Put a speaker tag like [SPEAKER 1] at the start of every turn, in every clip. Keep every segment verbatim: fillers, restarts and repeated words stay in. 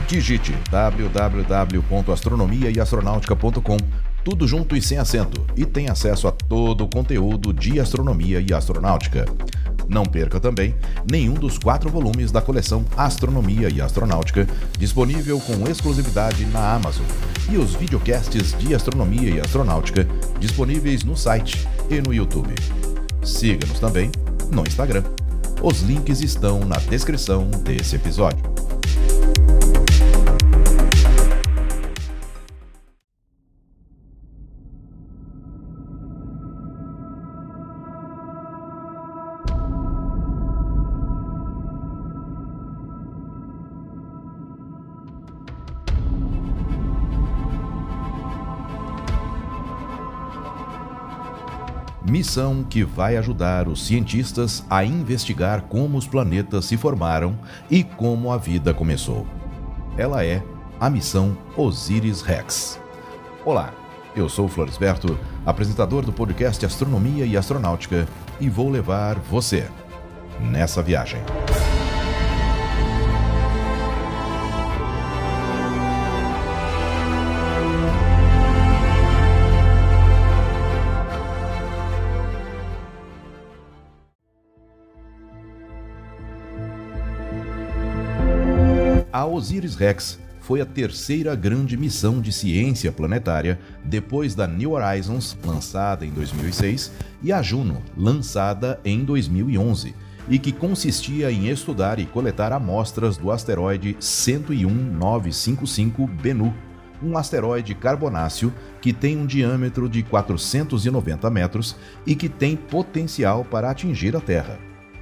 [SPEAKER 1] Digite w w w ponto astronomia e astronautica ponto com, tudo junto e sem acento, e tem acesso a todo o conteúdo de astronomia e astronáutica. Não perca também nenhum dos quatro volumes da coleção Astronomia e Astronáutica, disponível com exclusividade na Amazon, e os videocasts de astronomia e astronáutica, disponíveis no site e no YouTube. Siga-nos também no Instagram. Os links estão na descrição desse episódio. Missão que vai ajudar os cientistas a investigar como os planetas se formaram e como a vida começou. Ela é a missão Osiris-Rex. Olá, eu sou Floresberto, apresentador do podcast Astronomia e Astronáutica, e vou levar você nessa viagem. A Osiris-Rex foi a terceira grande missão de ciência planetária depois da New Horizons, lançada em dois mil e seis, e a Juno, lançada em dois mil e onze, e que consistia em estudar e coletar amostras do asteroide cento e um mil novecentos e cinquenta e cinco Bennu, um asteroide carbonáceo que tem um diâmetro de quatrocentos e noventa metros e que tem potencial para atingir a Terra.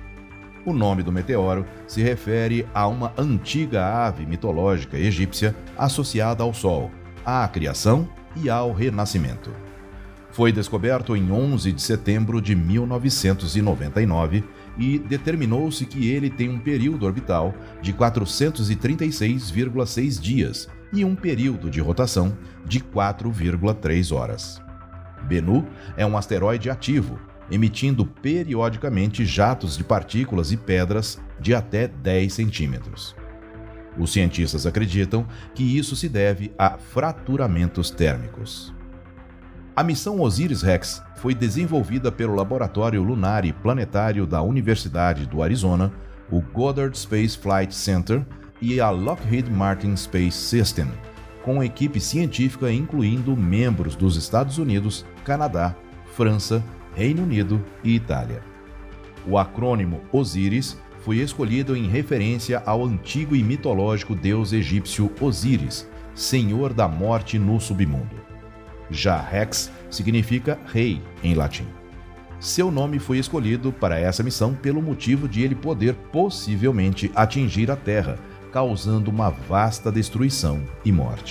[SPEAKER 1] O nome do meteoro se refere a uma antiga ave mitológica egípcia associada ao Sol, à criação e ao renascimento. Foi descoberto em onze de setembro de mil novecentos e noventa e nove e determinou-se que ele tem um período orbital de quatrocentos e trinta e seis vírgula seis dias e um período de rotação de quatro vírgula três horas. Bennu é um asteroide ativo, emitindo periodicamente jatos de partículas e pedras de até dez centímetros. Os cientistas acreditam que isso se deve a fraturamentos térmicos. A missão Osiris-Rex foi desenvolvida pelo Laboratório Lunar e Planetário da Universidade do Arizona, o Goddard Space Flight Center e a Lockheed Martin Space System, com equipe científica incluindo membros dos Estados Unidos, Canadá, França, Reino Unido e Itália. O acrônimo Osiris foi escolhido em referência ao antigo e mitológico deus egípcio Osíris, senhor da morte no submundo. Já Rex significa rei em latim. Seu nome foi escolhido para essa missão pelo motivo de ele poder possivelmente atingir a Terra, causando uma vasta destruição e morte.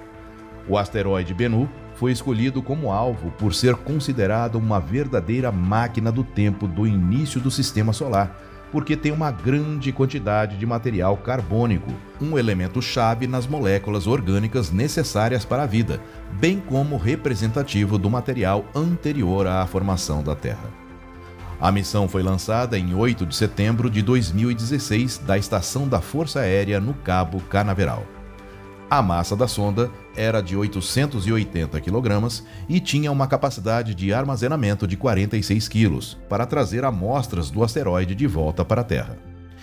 [SPEAKER 1] O asteroide Bennu foi escolhido como alvo por ser considerado uma verdadeira máquina do tempo do início do Sistema Solar, porque tem uma grande quantidade de material carbônico, um elemento-chave nas moléculas orgânicas necessárias para a vida, bem como representativo do material anterior à formação da Terra. A missão foi lançada em oito de setembro de dois mil e dezesseis da Estação da Força Aérea no Cabo Canaveral. A massa da sonda era de oitocentos e oitenta quilogramas e tinha uma capacidade de armazenamento de quarenta e seis quilos, para trazer amostras do asteroide de volta para a Terra.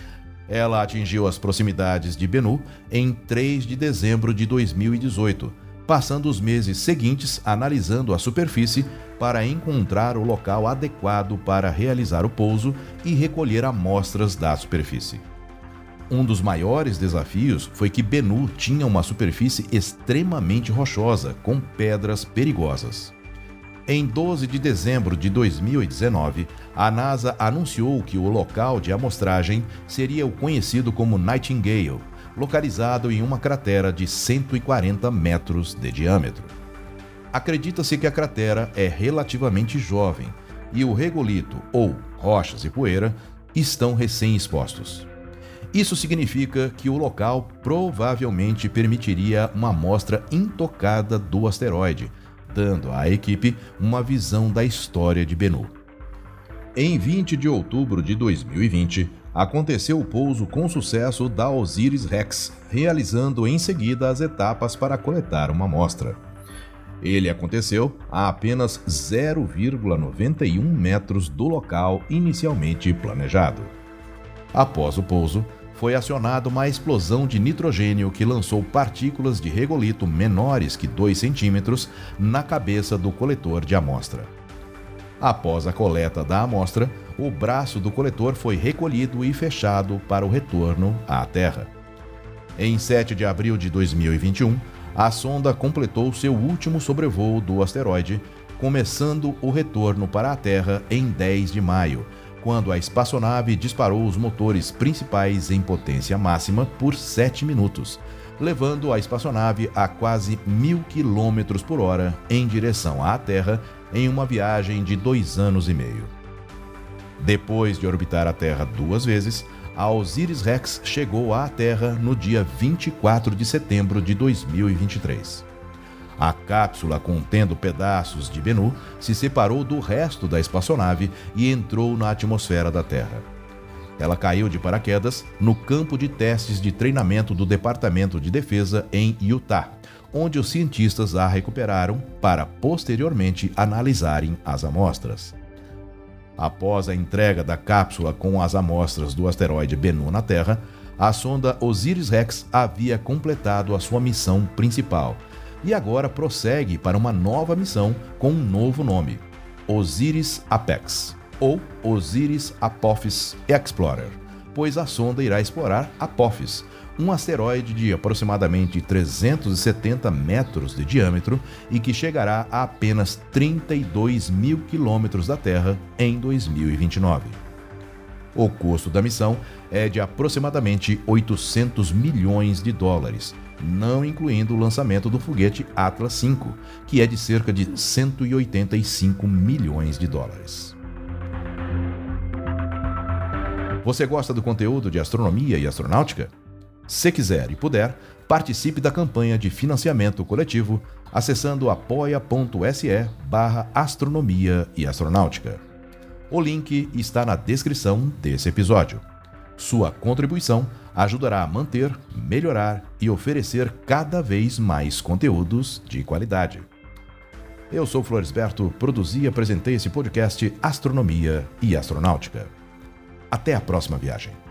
[SPEAKER 1] Ela atingiu as proximidades de Bennu em três de dezembro de dois mil e dezoito, passando os meses seguintes analisando a superfície para encontrar o local adequado para realizar o pouso e recolher amostras da superfície. Um dos maiores desafios foi que Bennu tinha uma superfície extremamente rochosa, com pedras perigosas. Em doze de dezembro de dois mil e dezenove, a NASA anunciou que o local de amostragem seria o conhecido como Nightingale, localizado em uma cratera de cento e quarenta metros de diâmetro. Acredita-se que a cratera é relativamente jovem e o regolito, ou rochas e poeira, estão recém-expostos. Isso significa que o local provavelmente permitiria uma amostra intocada do asteroide, dando à equipe uma visão da história de Bennu. Em vinte de outubro de dois mil e vinte, aconteceu o pouso com sucesso da Osiris-Rex, realizando em seguida as etapas para coletar uma amostra. Ele aconteceu a apenas zero vírgula noventa e um metros do local inicialmente planejado. Após o pouso, foi acionada uma explosão de nitrogênio que lançou partículas de regolito menores que dois centímetros na cabeça do coletor de amostra. Após a coleta da amostra, o braço do coletor foi recolhido e fechado para o retorno à Terra. Em sete de abril de dois mil e vinte e um, a sonda completou seu último sobrevoo do asteroide, começando o retorno para a Terra em dez de maio, quando a espaçonave disparou os motores principais em potência máxima por sete minutos, levando a espaçonave a quase mil quilômetros por hora em direção à Terra em uma viagem de dois anos e meio. Depois de orbitar a Terra duas vezes, a Osiris-Rex chegou à Terra no dia vinte e quatro de setembro de dois mil e vinte e três. A cápsula contendo pedaços de Bennu se separou do resto da espaçonave e entrou na atmosfera da Terra. Ela caiu de paraquedas no campo de testes de treinamento do Departamento de Defesa em Utah, onde os cientistas a recuperaram para posteriormente analisarem as amostras. Após a entrega da cápsula com as amostras do asteroide Bennu na Terra, a sonda Osiris-Rex havia completado a sua missão principal e agora prossegue para uma nova missão com um novo nome, Osiris-Apex, ou Osiris-Apophis Explorer, pois a sonda irá explorar Apophis, um asteroide de aproximadamente trezentos e setenta metros de diâmetro e que chegará a apenas trinta e dois mil quilômetros da Terra em dois mil e vinte e nove. O custo da missão é de aproximadamente oitocentos milhões de dólares, não incluindo o lançamento do foguete Atlas cinco, que é de cerca de cento e oitenta e cinco milhões de dólares. Você gosta do conteúdo de astronomia e astronáutica? Se quiser e puder, participe da campanha de financiamento coletivo acessando apoia.se barra astronomia e astronáutica. O link está na descrição desse episódio. Sua contribuição ajudará a manter, melhorar e oferecer cada vez mais conteúdos de qualidade. Eu sou Floresberto, produzi e apresentei esse podcast Astronomia e Astronáutica. Até a próxima viagem.